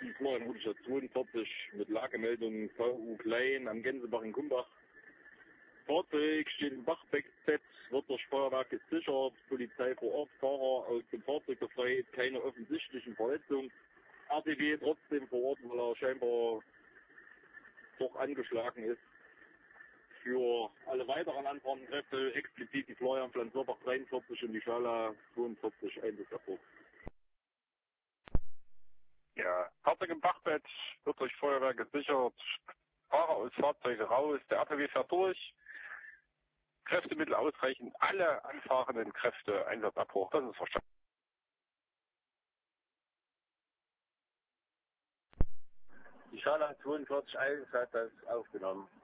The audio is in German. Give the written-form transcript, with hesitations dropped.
diesmal im Ruderstadt 42 mit Lagemeldung VU Klein am Gänsebach in Kumbach. Fahrzeug steht im Bachbett, wird durch Feuerwerk gesichert, Polizei vor Ort, Fahrer aus dem Fahrzeug befreit, keine offensichtlichen Verletzungen. RTW trotzdem vor Ort, weil er scheinbar doch angeschlagen ist. Für alle weiteren anfahrenden Kräfte explizit die Florian Pflanzerbach 43 und die Schala 42 Einsatzabwurf. Ja, Fahrzeug im Bachbett wird durch Feuerwehr gesichert, Fahrer aus Fahrzeuge raus, der RTW fährt durch, Kräftemittel ausreichend, alle anfahrenden Kräfte Einsatzabbruch, das ist verstanden. Die Schala 42 1 hat das aufgenommen.